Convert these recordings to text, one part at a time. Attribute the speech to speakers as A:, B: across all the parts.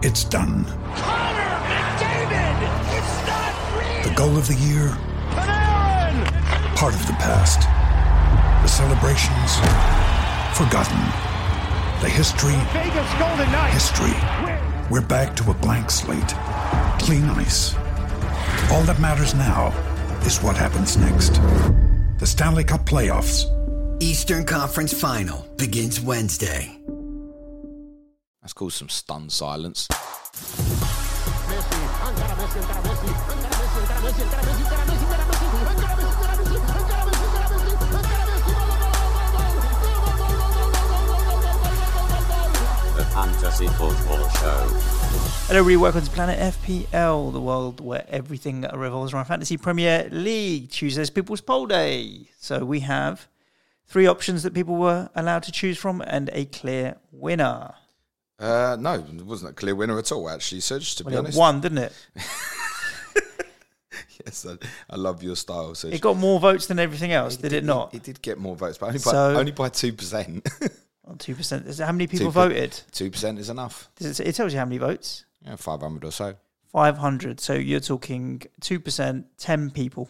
A: It's done.
B: Connor McDavid! It's not real!
A: The goal of the year,
B: Panarin!
A: part of the past. The celebrations, forgotten. The history,
B: Vegas Golden Knights!
A: history. We're back to a blank slate. Clean ice. All that matters now is what happens next. The Stanley Cup playoffs.
C: Eastern Conference Final begins Wednesday.
D: That's called some stunned silence.
E: The Fantasy Football Show.
F: Hello, everybody. Welcome to Planet FPL, the world where everything revolves around Fantasy Premier League. Tuesday's People's Poll Day. So we have 3 options that people were allowed to choose from and a clear winner.
D: No, it wasn't a clear winner at all, actually, Serge, to be honest.
F: It won, didn't it?
D: Yes, I love your style, Serge.
F: It got more votes than everything else, did it not?
D: It did get more votes, but only by 2%.
F: 2%. How many people voted?
D: 2% is enough.
F: It tells you how many votes.
D: Yeah, 500 or so.
F: 500. So you're talking 2%, 10 people.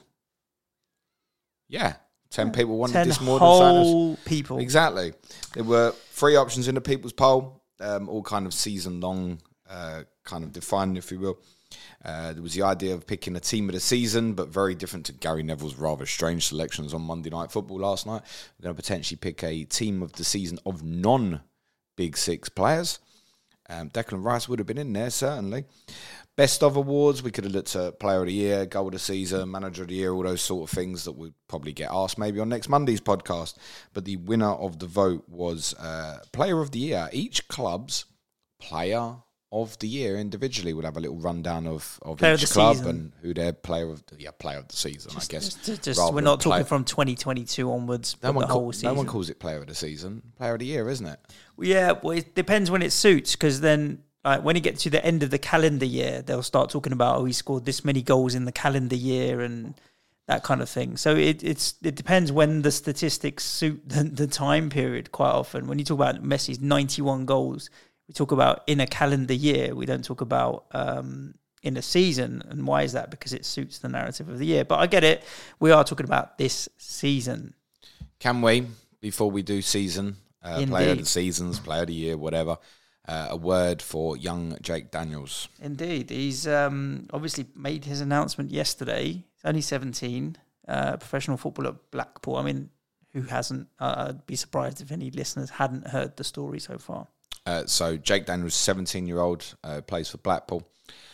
D: Yeah. 10 people wanted
F: 10
D: this more than
F: whole people.
D: Exactly. There were 3 options in the People's Poll, all kind of season-long, kind of defined, if you will. There was the idea of picking a team of the season, but very different to Gary Neville's rather strange selections on Monday Night Football last night. We're going to potentially pick a team of the season of non-Big Six players. Declan Rice would have been in there, certainly. Best of awards, we could have looked at Player of the Year, Goal of the Season, Manager of the Year, all those sort of things that would probably get asked maybe on next Monday's podcast. But the winner of the vote was Player of the Year. Each club's Player of the Year individually would have a little rundown of each club and who their player of the season, I guess.
F: We're not talking from 2022 onwards, the whole season.
D: No one calls it Player of the Season. Player of the Year, isn't it?
F: Yeah, well, it depends when it suits, because then when you get to the end of the calendar year, they'll start talking about, he scored this many goals in the calendar year and that kind of thing. So it depends when the statistics suit the time period quite often. When you talk about Messi's 91 goals, we talk about in a calendar year. We don't talk about in a season. And why is that? Because it suits the narrative of the year. But I get it. We are talking about this season.
D: Can we, before we do season, Player of the Seasons, Player of the Year, whatever, a word for young Jake Daniels?
F: Indeed. He's obviously made his announcement yesterday. He's only 17, professional footballer at Blackpool. I mean, who hasn't? I'd be surprised if any listeners hadn't heard the story so far.
D: So Jake Daniels, 17-year-old, plays for Blackpool.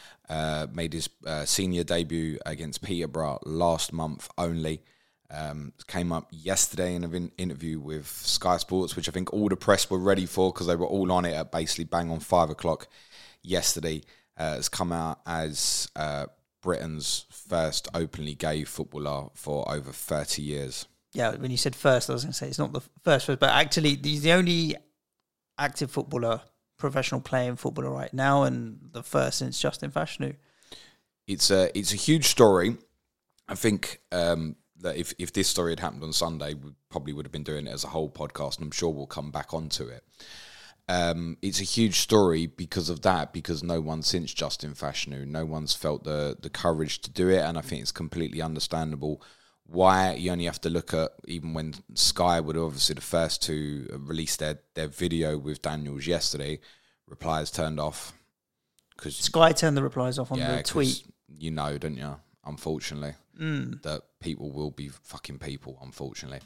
D: Made his senior debut against Peterborough last month only. Came up yesterday in an interview with Sky Sports, which I think all the press were ready for because they were all on it at basically bang on 5 o'clock yesterday. Has come out as Britain's first openly gay footballer for over 30 years.
F: Yeah, when you said first, I was going to say it's not the first, but actually he's the only active footballer, professional playing footballer right now, and the first since Justin Fashanu.
D: It's a huge story. I think that if this story had happened on Sunday, we probably would have been doing it as a whole podcast, and I'm sure we'll come back onto it. It's a huge story because of that, because no one since Justin Fashanu, no one's felt the courage to do it, and I think it's completely understandable why. You only have to look at, even when Sky were obviously the first to release their video with Daniels yesterday, replies turned off. Cause,
F: Sky turned the replies off on the tweet.
D: You know, don't you? Unfortunately, that people will be fucking people, unfortunately.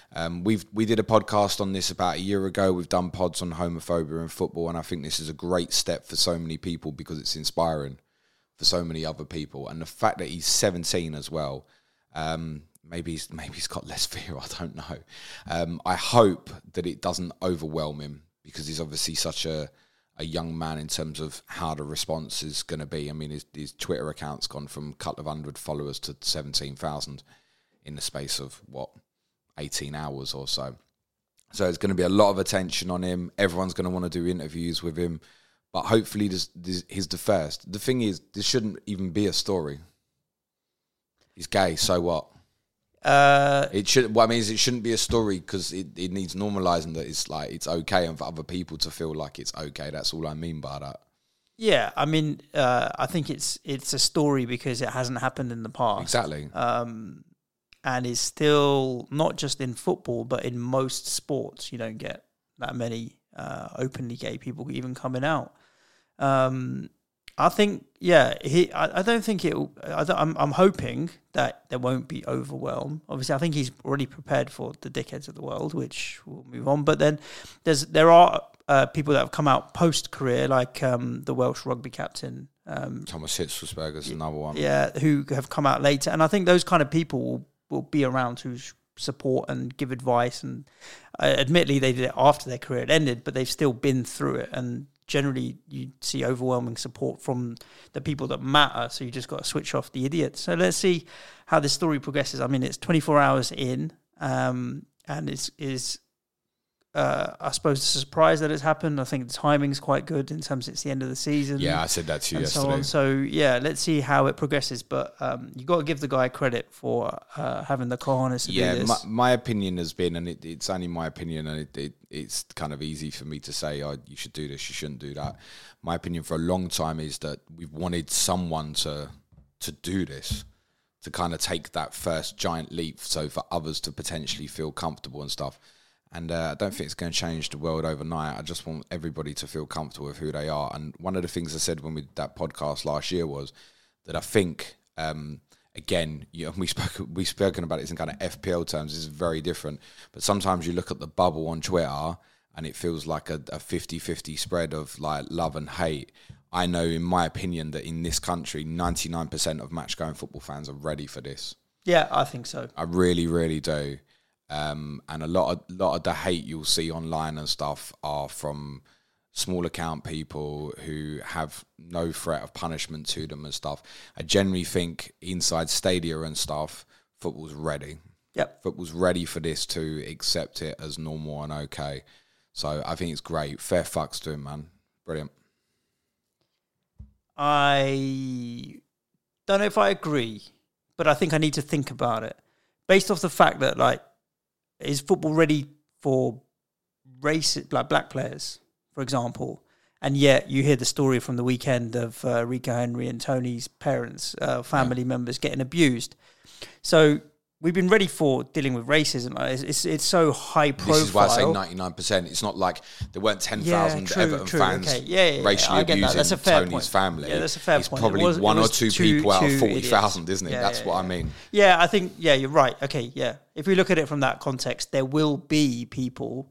D: We did a podcast on this about a year ago. We've done pods on homophobia in football, and I think this is a great step for so many people because it's inspiring for so many other people. And the fact that he's 17 as well, maybe he's got less fear, I don't know. I hope that it doesn't overwhelm him because he's obviously such a young man in terms of how the response is going to be. I mean, his Twitter account's gone from a couple of hundred followers to 17,000 in the space of, 18 hours or so. So there's going to be a lot of attention on him. Everyone's going to want to do interviews with him. But hopefully he's the first. The thing is, this shouldn't even be a story. He's gay, so what? It shouldn't be a story because it needs normalising that it's okay, and for other people to feel like it's okay. That's all I mean by that.
F: Yeah, I mean, I think it's a story because it hasn't happened in the past.
D: Exactly.
F: And it's still not just in football, but in most sports. You don't get that many openly gay people even coming out. I think, I don't think I'm hoping that there won't be overwhelm. Obviously, I think he's already prepared for the dickheads of the world, which we'll move on. But then there are people that have come out post-career, like the Welsh rugby captain.
D: Thomas Hitzlsperger is another one.
F: Yeah, who have come out later. And I think those kind of people will be around to support and give advice. And admittedly, they did it after their career had ended, but they've still been through it. And generally, you see overwhelming support from the people that matter. So you just got to switch off the idiots. So let's see how this story progresses. I mean, it's 24 hours in, and it's I suppose it's a surprise that it's happened. I think the timing's quite good in terms of it's the end of the season.
D: Yeah, I said that to you yesterday.
F: So yeah, let's see how it progresses. But you got to give the guy credit for having the cojones to do this.
D: My opinion has been, and it's only my opinion, and it's kind of easy for me to say, oh, you should do this, you shouldn't do that. My opinion for a long time is that we've wanted someone to do this, to kind of take that first giant leap, so for others to potentially feel comfortable and stuff. And I don't think it's going to change the world overnight. I just want everybody to feel comfortable with who they are. And one of the things I said when we did that podcast last year was that I think, again, we've spoken about it in kind of FPL terms. It's very different. But sometimes you look at the bubble on Twitter and it feels like a 50-50 spread of like love and hate. I know, in my opinion, that in this country, 99% of match-going football fans are ready for this.
F: Yeah, I think so.
D: I really, really do. And a lot of the hate you'll see online and stuff are from small account people who have no threat of punishment to them and stuff. I generally think inside stadia and stuff, football's ready.
F: Yep.
D: Football's ready for this to accept it as normal and okay. So I think it's great. Fair fucks to him, man. Brilliant.
F: I don't know if I agree, but I think I need to think about it. Based off the fact that, like, is football ready for like black players, for example? And yet you hear the story from the weekend of Rico Henry and Tony's parents, family members getting abused. So we've been ready for dealing with racism. It's so high profile.
D: This is why I say 99%. It's not like there weren't 10,000 Everton fans racially abusing Tony's family.
F: Yeah, that's a fair point.
D: It's probably one or two people out of 40,000, isn't it? That's what I mean.
F: Yeah, I think, you're right. Okay, yeah. If we look at it from that context, there will be people.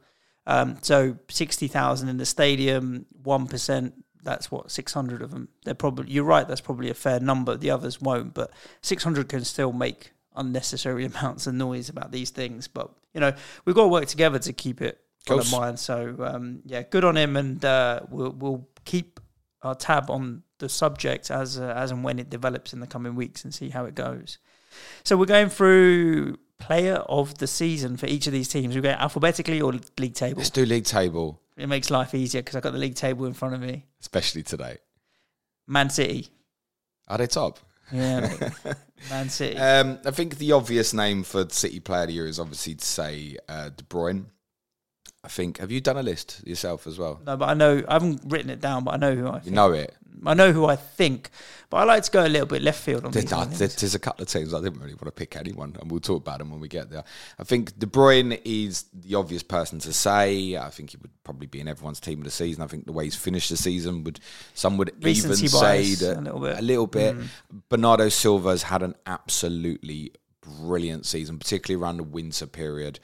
F: So 60,000 in the stadium, 1%, that's what, 600 of them. They're probably, you're right, that's probably a fair number. The others won't, but 600 can still make unnecessary amounts of noise about these things. But, we've got to work together to keep it on the mind. So, good on him, and we'll keep our tab on the subject as and when it develops in the coming weeks and see how it goes. So we're going through player of the season for each of these teams. We're going alphabetically or league table?
D: Let's do league table.
F: It makes life easier because I've got the league table in front of me.
D: Especially today.
F: Man City.
D: Are they top?
F: Yeah, Man City.
D: I think the obvious name for City Player of the Year is obviously to say De Bruyne. I think, have you done a list yourself as well?
F: No, but I haven't written it down, but I know who I think.
D: You know it?
F: I know who I think, but I like to go a little bit left field on these things.
D: There's a couple of teams I didn't really want to pick anyone, and we'll talk about them when we get there. I think De Bruyne is the obvious person to say. I think he would probably be in everyone's team of the season. I think the way he's finished the season some would even say that a little bit. Bernardo Silva's had an absolutely brilliant season, particularly around the winter period.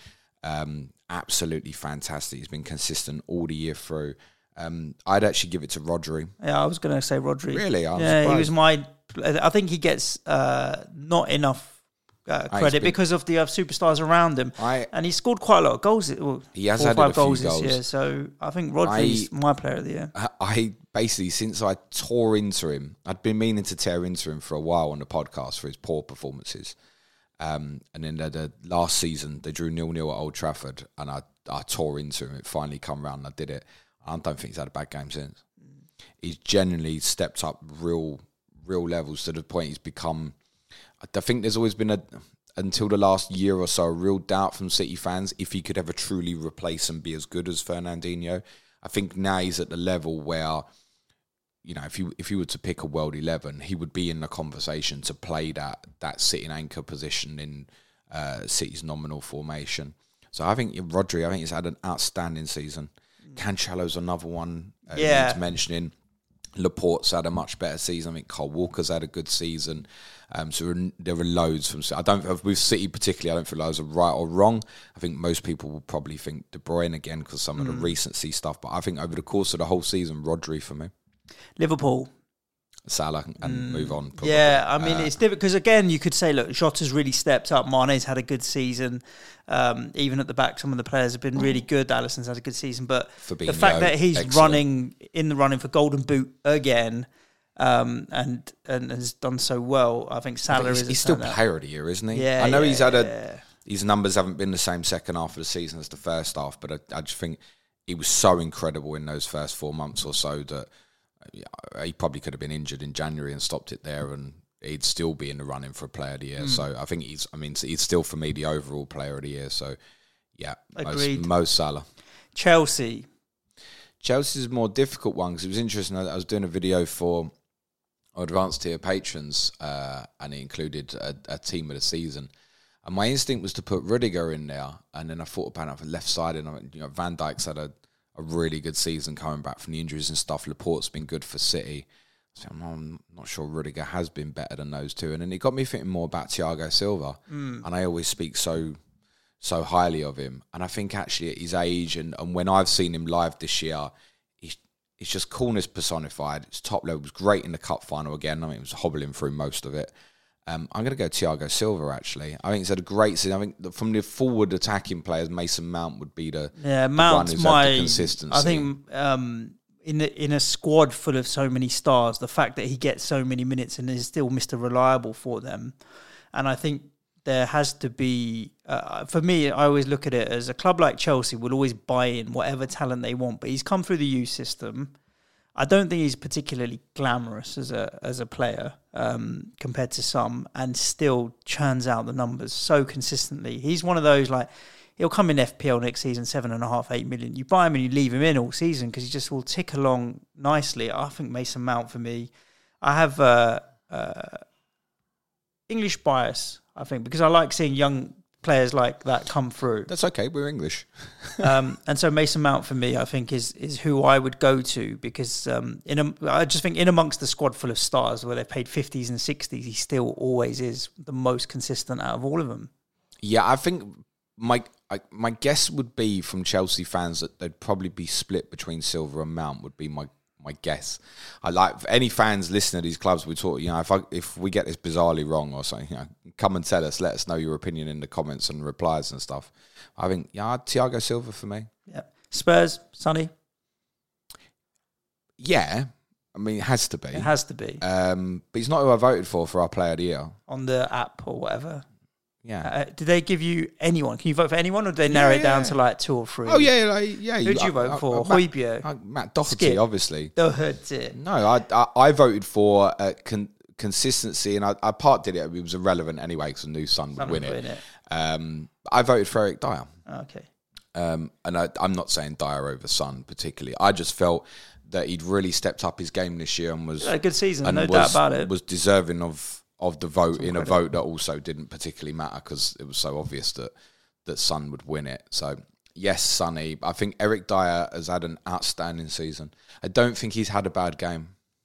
D: Absolutely fantastic. He's been consistent all the year through. I'd actually give it to Rodri.
F: Yeah, I was going to say Rodri.
D: Really?
F: He was I think he gets not enough credit because of the superstars around him. And he scored quite a lot of goals.
D: He has had a few goals
F: this year. So I think Rodri's my player of the year.
D: I basically, since I tore into him, I'd been meaning to tear into him for a while on the podcast for his poor performances. And then the last season, they drew 0-0 at Old Trafford, and I tore into him. It finally come round and I did it. I don't think he's had a bad game since. He's genuinely stepped up real levels to the point he's become... I think there's always been, until the last year or so, a real doubt from City fans if he could ever truly replace and be as good as Fernandinho. I think now he's at the level where you know, if you were to pick a world 11, he would be in the conversation to play that sitting anchor position in City's nominal formation. So I think Rodri, he's had an outstanding season. Cancelo's another one needs mentioning. Laporte's had a much better season. I think Kyle Walker's had a good season. So there are loads from. With City particularly, I don't feel those are right or wrong. I think most people will probably think De Bruyne again because some of the recency stuff. But I think over the course of the whole season, Rodri for me. Liverpool. Salah and move on. Probably.
F: Yeah, I mean, it's difficult because, again, you could say, look, Jota's really stepped up. Mane's had a good season. Even at the back, some of the players have been really good. Alisson's had a good season. But Fabinho, the fact that he's running for Golden Boot again and has done so well, I think Salah is...
D: He's still player of the year, isn't he?
F: Yeah,
D: I know he's had his numbers haven't been the same second half of the season as the first half, but I just think he was so incredible in those first 4 months or so that... he probably could have been injured in January and stopped it there, and he'd still be in the running for a player of the year. So I think he's still for me the overall player of the year. So yeah, Mo Salah.
F: Chelsea's
D: a more difficult one because it was interesting. I was doing a video for our advanced tier patrons, and it included a team of the season. And my instinct was to put Rudiger in there, and then I thought about it for left side, and Van Dijk's had a really good season coming back from the injuries and stuff. Laporte's been good for City. So I'm not sure Rudiger has been better than those two. And then it got me thinking more about Thiago Silva. And I always speak so highly of him. And I think actually at his age and when I've seen him live this year, he's just coolness personified. It's top level. It was great in the cup final again. I mean, it was hobbling through most of it. I'm going to go Thiago Silva, actually. I think he's had a great season. I think from the forward attacking players, Mason Mount would be the
F: Mount's
D: the consistency.
F: I think in a squad full of so many stars, the fact that he gets so many minutes and is still Mr. Reliable for them. And I think there has to be, for me, I always look at it as a club like Chelsea will always buy in whatever talent they want, but he's come through the youth system. I don't think he's particularly glamorous as a player compared to some, and still churns out the numbers so consistently. He's one of those, like, he'll come in FPL next season, 7.5, 8 million. You buy him and you leave him in all season because he just will tick along nicely. I think Mason Mount for me. I have English bias, I think, because I like seeing young players like that come through.
D: That's okay, we're English.
F: And so Mason Mount for me, I think, is who I would go to because I just think in amongst the squad full of stars where they've paid 50s and 60s, he still always is the most consistent out of all of them.
D: Yeah, I think my guess would be from Chelsea fans that they'd probably be split between Silva and Mount would be my guess. I like any fans listening to these clubs. We talk, if we get this bizarrely wrong or something, come and tell us. Let us know your opinion in the comments and replies and stuff. I think Thiago Silva for me.
F: Yeah, Spurs, Sonny.
D: Yeah, I mean it has to be.
F: It has to be.
D: But he's not who I voted for our player of the year
F: on the app or whatever.
D: Yeah.
F: Did they give you anyone? Can you vote for anyone, or did they narrow it down to like 2 or 3?
D: Oh yeah.
F: Who did you vote for? Højbjerg?
D: Matt Doherty, obviously.
F: Doherty.
D: No, I voted for consistency, and I part did it. It was irrelevant anyway because I knew Son would win it. I voted for Eric Dyer.
F: Okay.
D: And I'm not saying Dyer over Son particularly. I just felt that he'd really stepped up his game this year and was
F: a good season, no doubt about it.
D: Was deserving of the vote in a vote that also didn't particularly matter because it was so obvious that Son would win it. So, yes, Sonny. I think Eric Dyer has had an outstanding season. I don't think he's had a bad game.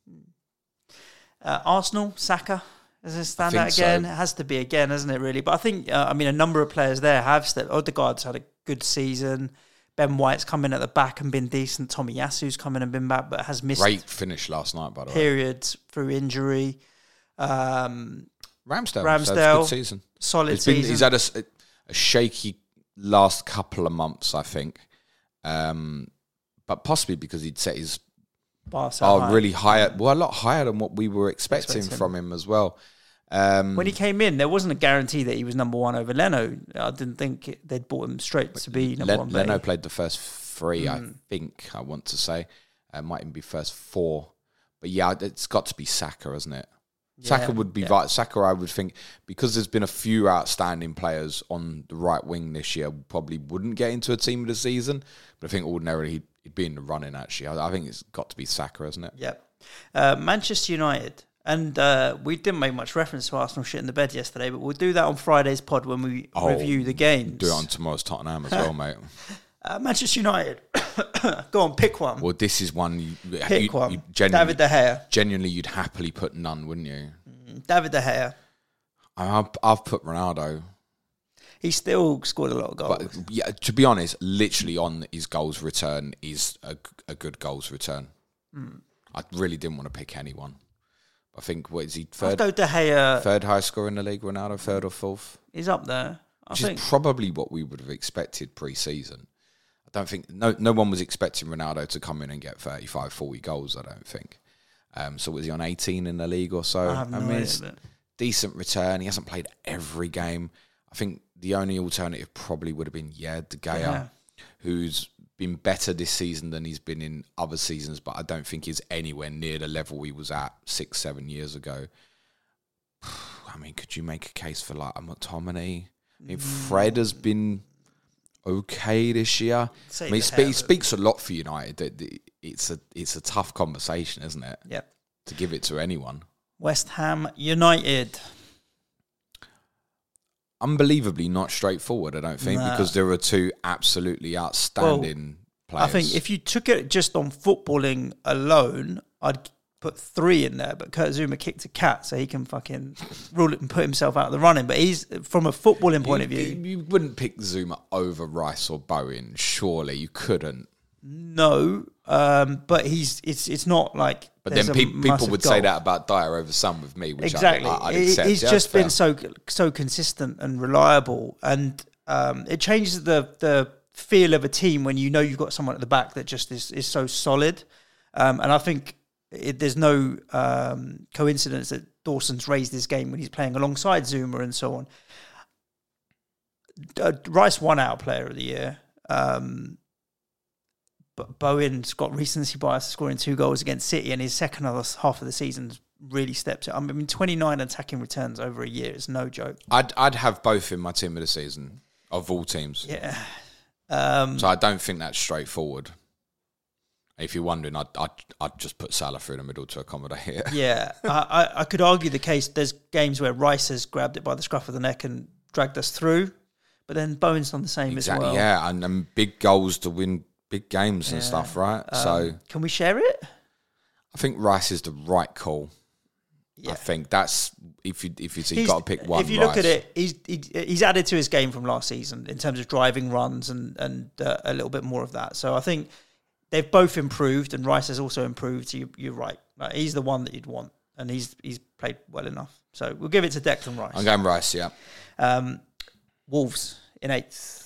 F: Arsenal, Saka, as a standout again. So. It has to be again, hasn't it, really? But I think, a number of players there have stepped. Odegaard's had a good season. Ben White's come in at the back and been decent. Tommy Yasu's come in and been back, but has missed...
D: Great finish last night, by the way.
F: Periods through injury.
D: Ramsdale, good season.
F: Solid season.
D: He's had a shaky last couple of months, I think, but possibly because he'd set his bar really high, a lot higher than what we were expecting from him as well.
F: When he came in, there wasn't a guarantee that he was number one over Leno. I didn't think they'd bought him straight to be number one.
D: Leno played the first 3, I think. I want to say, might even be first 4, but yeah, it's got to be Saka, hasn't it? Saka would be right. Saka, I would think, because there's been a few outstanding players on the right wing this year, probably wouldn't get into a team of the season. But I think ordinarily he'd be in the running, actually. I think it's got to be Saka, hasn't it?
F: Yep. Manchester United. And we didn't make much reference to Arsenal shit in the bed yesterday, but we'll do that on Friday's pod when we review the games.
D: Do it on tomorrow's Tottenham as well, mate.
F: Manchester United. Go on, pick one.
D: Well, this is one.
F: Pick one. David De Gea.
D: Genuinely, you'd happily put none, wouldn't you?
F: David De Gea.
D: I've put Ronaldo.
F: He still scored a lot of goals.
D: But yeah, to be honest, literally on his goals return is a good goals return. I really didn't want to pick anyone. I think, what is he, third?
F: I'll go De Gea.
D: Third highest scorer in the league, Ronaldo, third or fourth?
F: He's up there.
D: Which is probably what we would have expected pre-season. I don't think, no one was expecting Ronaldo to come in and get 35, 40 goals, I don't think. So was he on 18 in the league or so?
F: I have no idea.
D: Decent return. He hasn't played every game. I think the only alternative probably would have been, De Gea, who's been better this season than he's been in other seasons, but I don't think he's anywhere near the level he was at 6-7 years ago. I mean, could you make a case for like a McTominay? I mean, Fred has been okay this year. I mean, he speaks a lot for United. It's a tough conversation, isn't it?
F: Yep.
D: To give it to anyone.
F: West Ham United.
D: Unbelievably not straightforward, I don't think, because there are two absolutely outstanding players.
F: I think if you took it just on footballing alone, I'd put 3 in there, but Kurt Zouma kicked a cat, so he can fucking rule it and put himself out of the running. But he's, from a footballing point of view...
D: You wouldn't pick Zouma over Rice or Bowen, surely. You couldn't.
F: No, but it's not like...
D: But then people would say that about Dyer over Son with me, which
F: exactly.
D: I'd accept.
F: He's just been so consistent and reliable, and it changes the feel of a team when you know you've got someone at the back that just is so solid. And I think there's no coincidence that Dawson's raised his game when he's playing alongside Zouma and so on. Rice won our Player of the Year. But Bowen's got recency bias, scoring 2 goals against City, and his second half of the season's really stepped it. I mean, 29 attacking returns over a year is no joke.
D: I'd have both in my team of the season, of all teams.
F: Yeah.
D: So I don't think that's straightforward. If you're wondering, I'd just put Salah through the middle to accommodate it.
F: Yeah. I could argue the case. There's games where Rice has grabbed it by the scruff of the neck and dragged us through, but then Bowen's done the same as well.
D: Yeah, and big goals to win big games and stuff, right? So
F: can we share it?
D: I think Rice is the right call. Yeah. I think that's if you've got to pick one.
F: If you look at it, he's added to his game from last season in terms of driving runs and a little bit more of that. So I think they've both improved, and Rice has also improved. So you're right. Like, he's the one that you'd want, and he's played well enough. So we'll give it to Declan Rice.
D: I'm going Rice, yeah.
F: Wolves in 8th.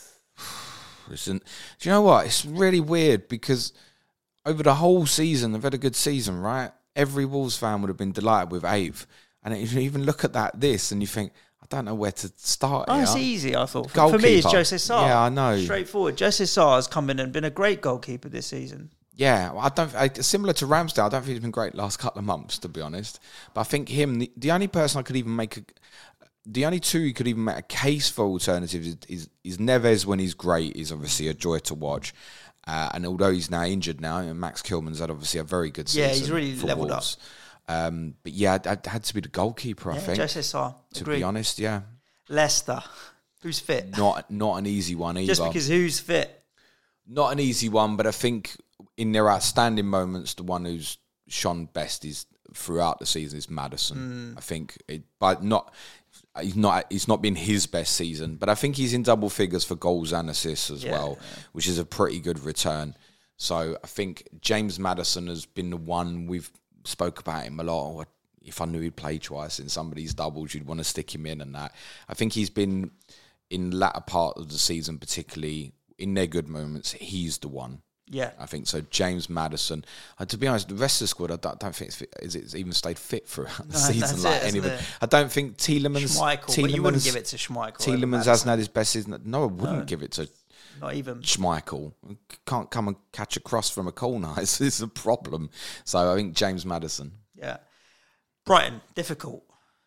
D: Do you know what? It's really weird because over the whole season, they've had a good season, right? Every Wolves fan would have been delighted with 8th. And you even look at this and you think, I don't know where to start here.
F: It's easy, I thought. For me, it's Jose Sarr.
D: Yeah, I know.
F: Straightforward. Jose Sarr has come in and been a great goalkeeper this season.
D: Yeah, similar to Ramsdale, I don't think he's been great last couple of months, to be honest. But I think the only person I could even make the only two you could even make a case for alternatives is Neves when he's great. He's obviously a joy to watch. And although he's now injured now, and Max Kilman's had obviously a very good season.
F: Yeah, he's really levelled up.
D: But yeah, it had to be the goalkeeper, I think.
F: Jose Sarr.
D: To be honest, yeah.
F: Leicester. Who's fit?
D: Not an easy one either.
F: Just because who's fit? Not
D: an easy one, but I think in their outstanding moments, the one who's shone best is throughout the season is Maddison. I think, it's not been his best season, but I think he's in double figures for goals and assists as well, which is a pretty good return. So I think James Maddison has been the one we've spoke about him a lot. If I knew he'd play twice in somebody's doubles, you'd want to stick him in and that. I think he's been in the latter part of the season, particularly in their good moments, he's the one.
F: Yeah,
D: I think so. James Maddison. To be honest, the rest of the squad, I don't think it's even stayed fit throughout the season. I don't think Tielemans.
F: Schmeichel, but you wouldn't give it to Schmeichel.
D: Tielemans hasn't had his best season. No, I wouldn't give it to.
F: Not even
D: Schmeichel. Can't come and catch a cross from a corner. It's a problem. So I think James Maddison.
F: Yeah, Brighton difficult.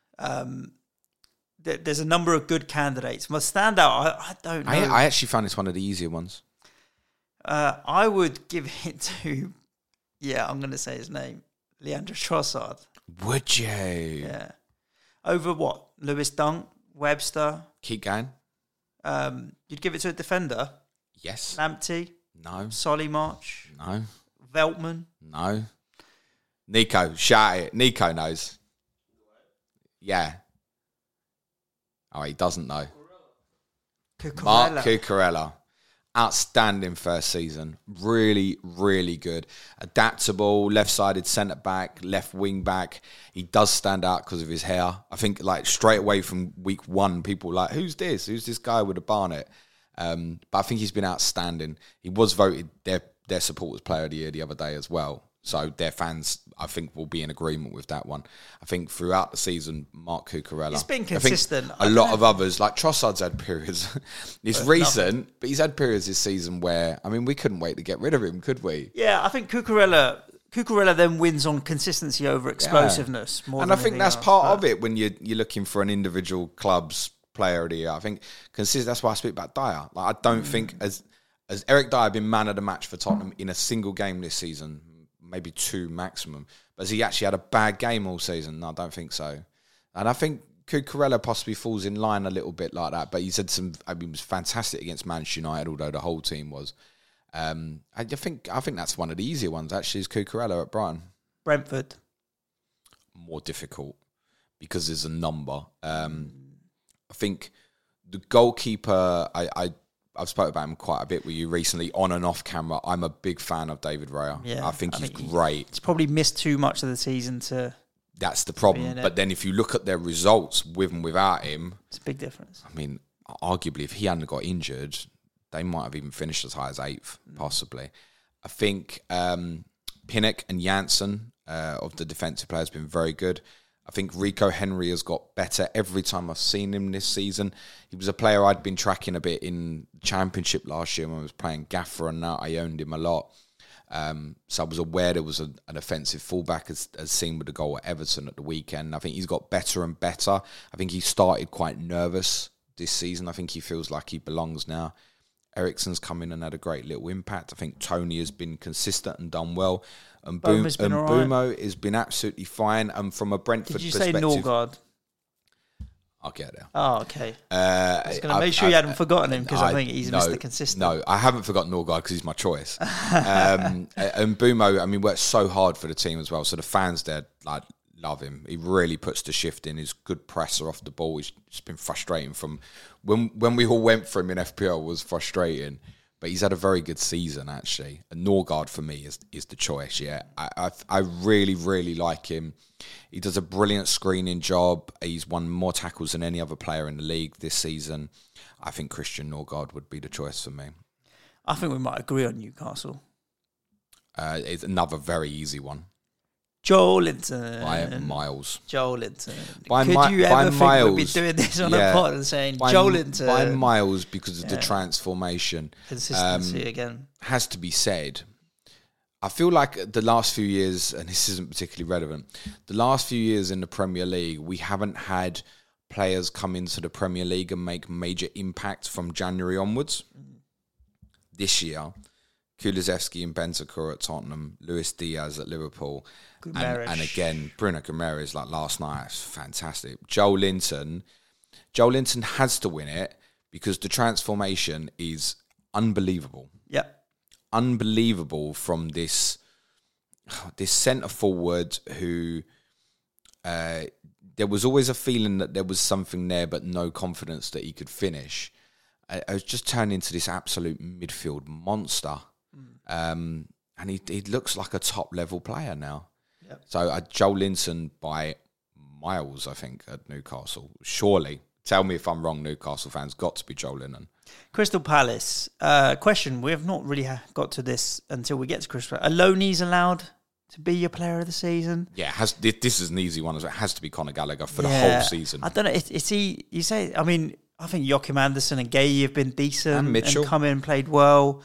F: There's a number of good candidates. My standout, I don't know.
D: I actually found this one of the easier ones.
F: I would give it to, I'm going to say his name, Leandro Trossard.
D: Would you?
F: Yeah. Over what? Lewis Dunk, Webster.
D: Keep going.
F: You'd give it to a defender.
D: Yes.
F: Lamptey.
D: No.
F: Solly March.
D: No.
F: Veltman.
D: No. Nico, shout it. Nico knows. Yeah. Oh, he doesn't know. Mark Cucurella. Outstanding first season. Really, really good. Adaptable, left-sided centre-back, left wing-back. He does stand out because of his hair. I think like straight away from week one, people were like, who's this? Who's this guy with a barnet? But I think he's been outstanding. He was voted their supporters player of the year the other day as well. So their fans, I think, will be in agreement with that one. I think throughout the season, Mark Cucurella.
F: He's been consistent.
D: A lot of others, like Trossard's had periods. It's recent, but he's had periods this season where, I mean, we couldn't wait to get rid of him, could we?
F: Yeah, I think Cucurella then wins on consistency over explosiveness. More
D: and
F: than
D: I think
F: anything
D: that's
F: else,
D: part of it when you're looking for an individual club's player of the year. I think that's why I speak about Dyer. Like, I don't think as Eric Dyer been man of the match for Tottenham in a single game this season, maybe 2 maximum. But has he actually had a bad game all season? No, I don't think so. And I think Cucurella possibly falls in line a little bit like that. But he was fantastic against Manchester United, although the whole team was. I think that's one of the easier ones, actually, is Cucurella at Brighton.
F: Brentford.
D: More difficult because there's a number. I think the goalkeeper, I've spoken about him quite a bit with you recently, on and off camera. I'm a big fan of David Raya. Yeah, I think he's great.
F: He's probably missed too much of the season to...
D: That's the problem. But then if you look at their results with and without him...
F: It's a big difference.
D: I mean, arguably, if he hadn't got injured, they might have even finished as high as 8th, possibly. I think Pinnock and Janssen of the defensive players have been very good. I think Rico Henry has got better every time I've seen him this season. He was a player I'd been tracking a bit in Championship last year when I was playing Gaffer, and now I owned him a lot. So I was aware there was an offensive fullback as seen with the goal at Everton at the weekend. I think he's got better and better. I think he started quite nervous this season. I think he feels like he belongs now. Eriksen's come in and had a great little impact. I think Tony has been consistent and done well. And Mbeumo has been absolutely fine. And from a Brentford perspective...
F: Did you say Norgard?
D: I'll get there.
F: Oh, okay. I was going to make sure you hadn't forgotten him, because I think he's Mr. Consistent.
D: No, I haven't forgotten Norgard because he's my choice. And Mbeumo, I mean, works so hard for the team as well. So the fans there love him. He really puts the shift in. He's a good presser off the ball. He's just been frustrating from... When we all went for him in FPL was frustrating. But he's had a very good season, actually. And Norgard, for me, is the choice, yeah. I really, really like him. He does a brilliant screening job. He's won more tackles than any other player in the league this season. I think Christian Norgard would be the choice for me.
F: I think we might agree on Newcastle.
D: It's another very easy one.
F: Joelinton.
D: By miles.
F: Joelinton.
D: Could
F: you ever think we'd be doing this on a pod and saying Joelinton?
D: By miles, because of the transformation.
F: Consistency again.
D: Has to be said. I feel like the last few years, and this isn't particularly relevant, the last few years in the Premier League, we haven't had players come into the Premier League and make major impact from January onwards. This year, Kulusevski and Bentancur at Tottenham, Luis Diaz at Liverpool, and again, Bruno Guimaraes, like last night, it's fantastic. Joelinton has to win it because the transformation is unbelievable.
F: Yep.
D: Unbelievable from this centre forward who there was always a feeling that there was something there, but no confidence that he could finish. I was just turned into this absolute midfield monster. And he looks like a top-level player now. Yep. So Joelinton by miles, I think, at Newcastle. Surely. Tell me if I'm wrong, Newcastle fans. Got to be Joelinton.
F: Crystal Palace. Question. We have not really got to this until we get to Crystal Palace. Are loanees allowed to be your player of the season?
D: Yeah, this is an easy one. It has to be Conor Gallagher for the whole season.
F: I don't know. It's he. You say, I mean, I think Joachim Andersen and Gay have been decent
D: and Mitchell.
F: And come in and played well.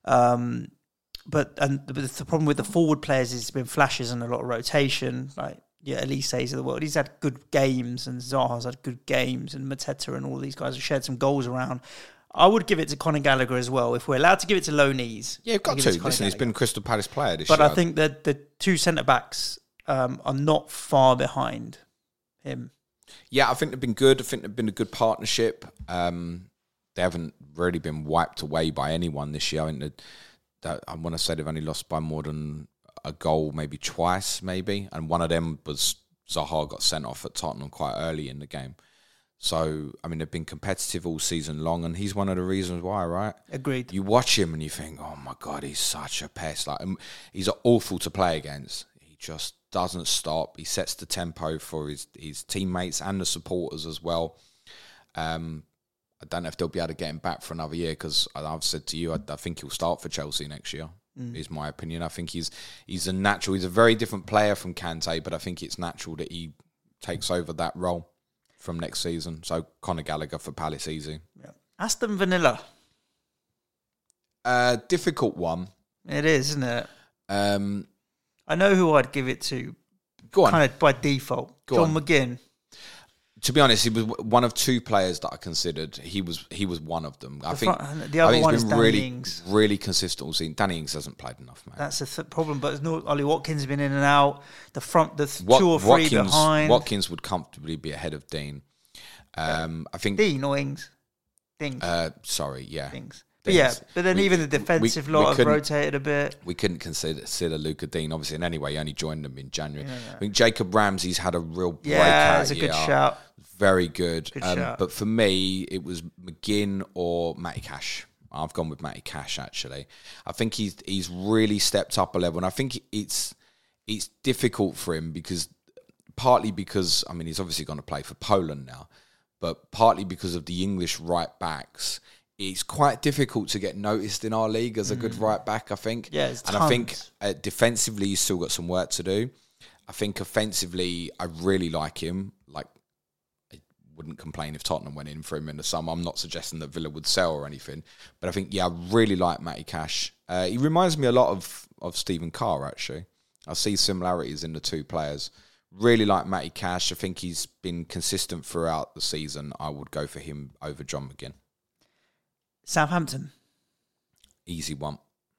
F: But the problem with the forward players is it's been flashes and a lot of rotation. Like Elise's of the world, he's had good games, and Zaha's had good games, and Mateta and all these guys have shared some goals around. I would give it to Conor Gallagher as well if we're allowed to give it to loanees.
D: Yeah, you've got to. Listen, he's been Crystal Palace player this
F: year.
D: year.
F: But I think that the two centre backs, are not far behind him.
D: Yeah, I think they've been good. I think they've been a good partnership. They haven't really been wiped away by anyone this year. I think I want to say they've only lost by more than a goal, maybe twice, and one of them was Zaha got sent off at Tottenham quite early in the game. So, I mean, they've been competitive all season long, and he's one of the reasons why, right?
F: Agreed.
D: You watch him and you think, oh my God, he's such a pest. Like, he's awful to play against. He just doesn't stop. He sets the tempo for his teammates and the supporters as well. I don't know if they'll be able to get him back for another year, because I've said to you, I think he'll start for Chelsea next year, is my opinion. I think he's a natural. He's a very different player from Kante, but I think it's natural that he takes over that role from next season. So Conor Gallagher for Palace, easy.
F: Yeah. Aston Villa.
D: Difficult one.
F: It is, isn't it? I know who I'd give it to.
D: Go on.
F: Kind of by default. John McGinn.
D: To be honest, he was one of two players that I considered. He was one of them. I think
F: the other one is
D: been
F: Danny Ings.
D: Really consistent all season. Danny Ings hasn't played enough, mate.
F: That's the problem. But there's no Ollie Watkins has been in and out. The front, the two or three behind.
D: Watkins would comfortably be ahead of Dean. I think
F: Dean or Ings. Dings.
D: Sorry, yeah.
F: Dings. But yeah, but then even the defensive lot have rotated a bit.
D: We couldn't consider Luca Dean, obviously, and anyway, he only joined them in January. Yeah. I think Jacob Ramsey's had a real breakout.
F: Yeah, that's a good shout.
D: Very good.
F: Shout.
D: But for me, it was McGinn or Matty Cash. I've gone with Matty Cash, actually. I think he's really stepped up a level, and I think it's difficult for him partly because, I mean, he's obviously going to play for Poland now, but partly because of the English right backs. It's quite difficult to get noticed in our league as a good right back, I think.
F: Yeah, it's
D: and I think defensively, he's still got some work to do. I think offensively, I really like him. Like, I wouldn't complain if Tottenham went in for him in the summer. I'm not suggesting that Villa would sell or anything. But I think, I really like Matty Cash. He reminds me a lot of Stephen Carr, actually. I see similarities in the two players. Really like Matty Cash. I think he's been consistent throughout the season. I would go for him over John McGinn.
F: Southampton.
D: Easy one.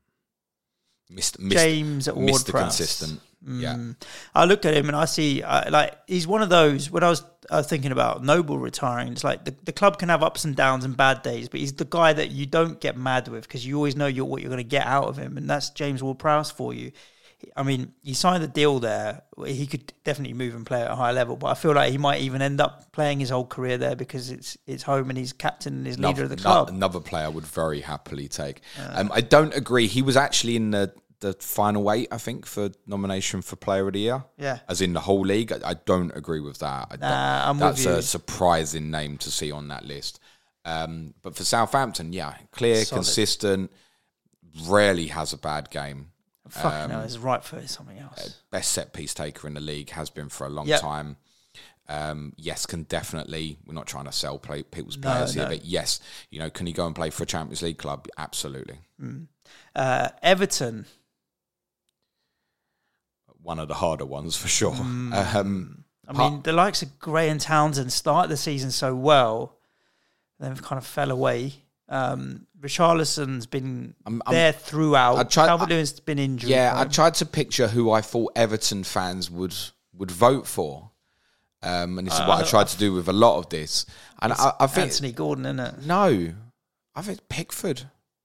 F: James at Ward-Prowse.
D: Mr. Consistent. Yeah.
F: I look at him and I see, he's one of those, when I was thinking about Noble retiring, it's like the club can have ups and downs and bad days, but he's the guy that you don't get mad with because you always know what you're going to get out of him, and that's James Ward-Prowse for you. I mean, he signed the deal there. He could definitely move and play at a high level, but I feel like he might even end up playing his whole career there because it's home and he's captain and he's leader of the club.
D: Another player I would very happily take. I don't agree. He was actually in the final 8, I think, for nomination for Player of the Year.
F: Yeah.
D: As in the whole league. I don't agree with that. That's a surprising name to see on that list. But for Southampton, clear, solid, consistent, rarely has a bad game.
F: Fucking hell, his right foot is something else.
D: Best set piece taker in the league, has been for a long time. Yes, can definitely. We're not trying to sell people's players here, but yes, can he go and play for a Champions League club? Absolutely.
F: Everton,
D: one of the harder ones for sure.
F: I mean, the likes of Gray and Townsend started the season so well, then kind of fell away. Richarlison's been there throughout. Calvert-Lewin's been injured.
D: Yeah, I tried to picture who I thought Everton fans would vote for. And this is what I tried to do with a lot of this. And I think
F: Anthony Gordon, isn't it?
D: No. I think Pickford.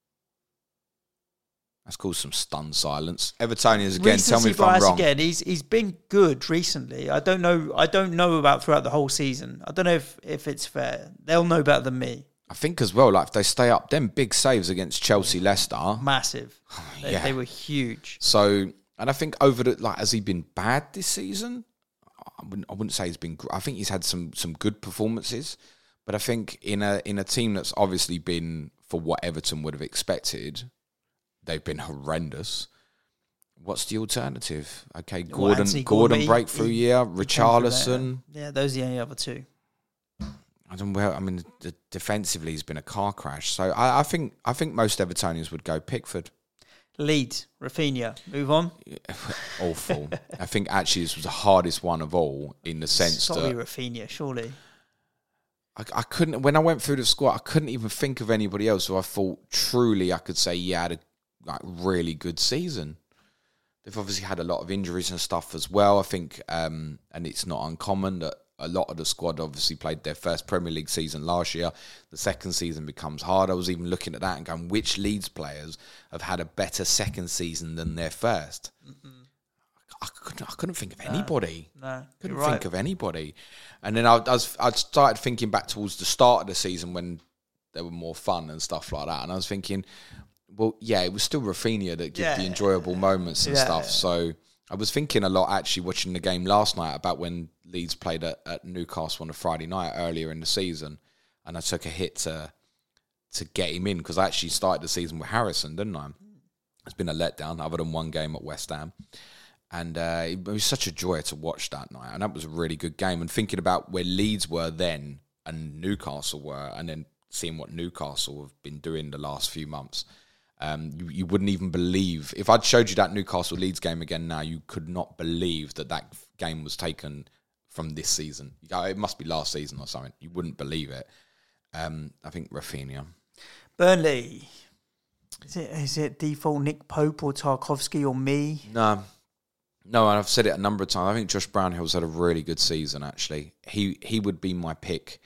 D: That's caused some stunned silence. Evertonians again, tell me if I'm wrong.
F: Again, he's been good recently. I don't know about throughout the whole season. I don't know if it's fair. They'll know better than me.
D: I think as well, like if they stay up, them big saves against Chelsea, Leicester,
F: massive. They were huge.
D: So, and I think has he been bad this season? I wouldn't say he's been. I think he's had some good performances, but I think in a team that's obviously been for what Everton would have expected, they've been horrendous. What's the alternative? Okay, Gordon breakthrough year, Richarlison.
F: Yeah, those are the only other two.
D: Defensively, he's been a car crash. So I think most Evertonians would go Pickford.
F: Leeds, Rafinha, move on.
D: Awful. I think actually this was the hardest one of all in the sense that
F: Rafinha, surely.
D: I couldn't. When I went through the squad, I couldn't even think of anybody else who I thought truly I could say had a really good season. They've obviously had a lot of injuries and stuff as well. I think, and it's not uncommon that a lot of the squad obviously played their first Premier League season last year. The second season becomes hard. I was even looking at that and going, which Leeds players have had a better second season than their first? I couldn't think of anybody. Couldn't think of anybody. And then I started thinking back towards the start of the season when they were more fun and stuff like that. And I was thinking, well, yeah, it was still Rafinha that gave the enjoyable moments and stuff. So I was thinking a lot actually watching the game last night about when Leeds played at Newcastle on a Friday night earlier in the season, and I took a hit to get him in because I actually started the season with Harrison, didn't I? It's been a letdown other than one game at West Ham. And it was such a joy to watch that night. And that was a really good game. And thinking about where Leeds were then and Newcastle were, and then seeing what Newcastle have been doing the last few months, you wouldn't even believe. If I'd showed you that Newcastle Leeds game again now, you could not believe that game was taken from this season. It must be last season or something. You wouldn't believe it. I think Rafinha.
F: Burnley. Is it default Nick Pope or Tarkowski or me?
D: No, and I've said it a number of times. I think Josh Brownhill's had a really good season, actually. He would be my pick.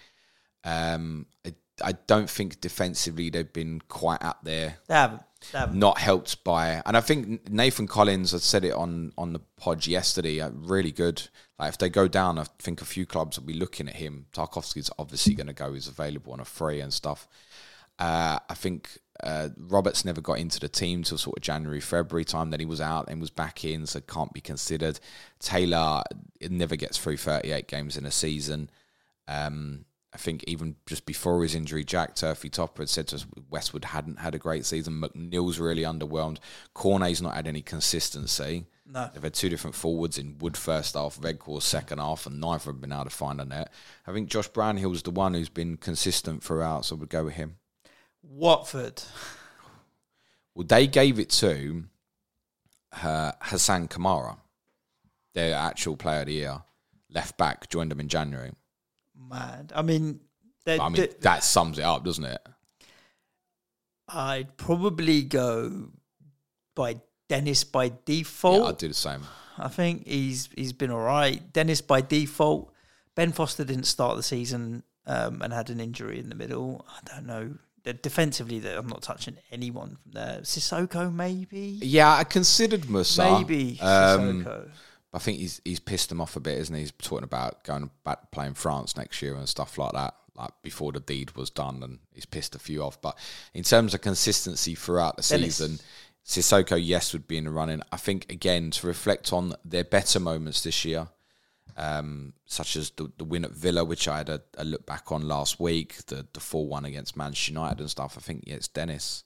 D: I don't think defensively they've been quite up there.
F: They haven't.
D: Not helped by... And I think Nathan Collins, I said it on the pod yesterday, really good. Like if they go down, I think a few clubs will be looking at him. Tarkowski's obviously going to go. He's available on a free and stuff. I think Roberts never got into the team till sort of January, February time. Then he was out and was back in, so can't be considered. Taylor, it never gets through 38 games in a season. I think even just before his injury, Jack Turfy-Topper had said to us Westwood hadn't had a great season. McNeil's really underwhelmed. Cornet's not had any consistency.
F: No.
D: They've had two different forwards in Wood first half, Vedcore second half, and neither have been able to find a net. I think Josh Brownhill's the one who's been consistent throughout, so we'll go with him.
F: Watford.
D: Well, they gave it to Hassan Kamara, their actual player of the year. Left back, joined them in January.
F: Mad. I mean,
D: that sums it up, doesn't it?
F: I'd probably go by Dennis by default.
D: Yeah, I'd do the same.
F: I think he's been all right. Dennis by default. Ben Foster didn't start the season and had an injury in the middle. I don't know. Defensively, I'm not touching anyone from there. Sissoko, maybe?
D: Yeah, I considered Musa.
F: Maybe Sissoko.
D: I think he's pissed them off a bit, isn't he? He's talking about going back to playing France next year and stuff like that, like before the deed was done, and he's pissed a few off. But in terms of consistency throughout the season, Sissoko, yes, would be in the running. I think, again, to reflect on their better moments this year, such as the win at Villa, which I had a look back on last week, the 4-1 against Manchester United and stuff, I think, yeah, it's Dennis.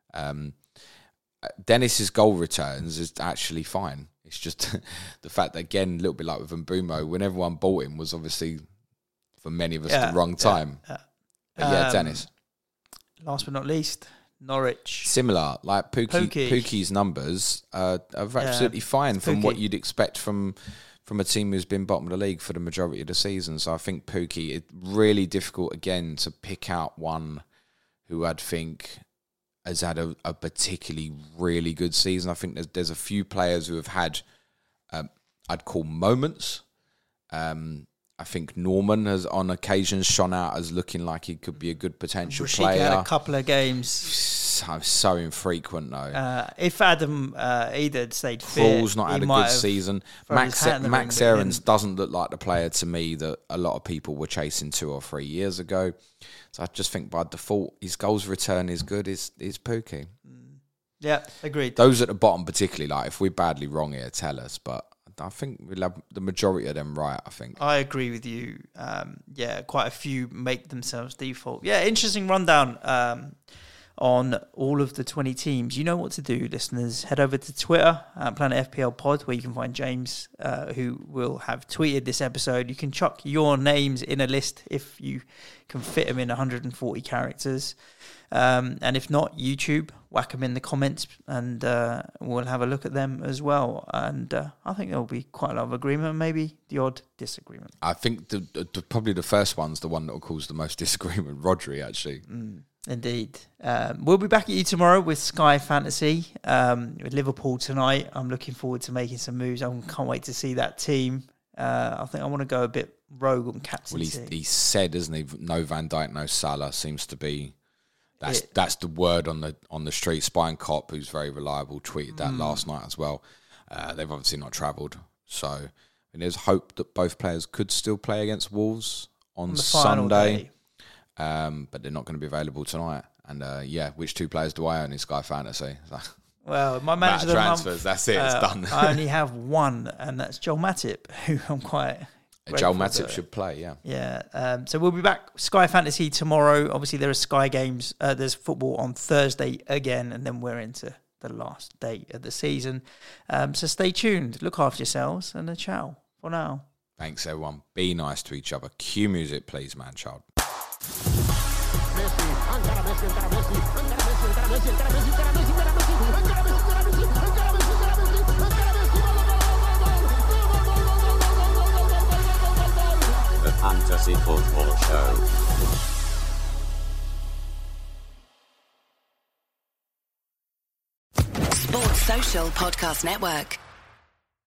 D: Dennis's goal returns is actually fine. It's just the fact that, again, a little bit like with Mbeumo, when everyone bought him was obviously, for many of us, the wrong time. But yeah, Dennis.
F: Last but not least, Norwich.
D: Similar, like Pookie's numbers are absolutely fine from what you'd expect from a team who's been bottom of the league for the majority of the season. So I think Pookie, it's really difficult, again, to pick out one who I'd think has had a particularly really good season. I think there's a few players who have had, I'd call moments. I think Norman has on occasions shone out as looking like he could be a good potential player.
F: Had a couple of games.
D: So infrequent though.
F: If Adam Eder had stayed fit,
D: Paul's not had a good season. Max Aarons doesn't look like the player to me that a lot of people were chasing 2 or 3 years ago. So I just think by default, his goals return is good. Is Pookie.
F: Yeah, agreed.
D: Those at the bottom particularly, like if we're badly wrong here, tell us. But I think we'll have the majority of them right, I think.
F: I agree with you. Quite a few make themselves default. Yeah, interesting rundown on all of the 20 teams. You know what to do, listeners. Head over to Twitter, Planet FPL Pod, where you can find James, who will have tweeted this episode. You can chuck your names in a list if you can fit them in 140 characters. And if not, YouTube, whack them in the comments, and we'll have a look at them as well. And I think there'll be quite a lot of agreement, maybe the odd disagreement.
D: I think probably the first one's the one that will cause the most disagreement. Rodri, actually.
F: Indeed. We'll be back at you tomorrow with Sky Fantasy. With Liverpool tonight. I'm looking forward to making some moves. I can't wait to see that team. I think I want to go a bit rogue on captaincy.
D: Well, he said, isn't he? No Van Dijk, no Salah seems to be. That's the word on the street. Spine Cop, who's very reliable, tweeted that last night as well. They've obviously not travelled, so there's hope that both players could still play against Wolves on Sunday. But they're not going to be available tonight. And which 2 players do I own in Sky Fantasy?
F: Well, my manager of the
D: transfers.
F: month,
D: That's it. It's done.
F: I only have one, and that's Joel Matip, who I'm quite.
D: Joel Matip should play. Yeah.
F: Yeah. So we'll be back Sky Fantasy tomorrow. Obviously, there are Sky games. There's football on Thursday again, and then we're into the last day of the season. So stay tuned. Look after yourselves, and a ciao for now.
D: Thanks, everyone. Be nice to each other. Cue music, please, man, child.
E: The Fantasy Football Show.
G: Sports Social Podcast Network.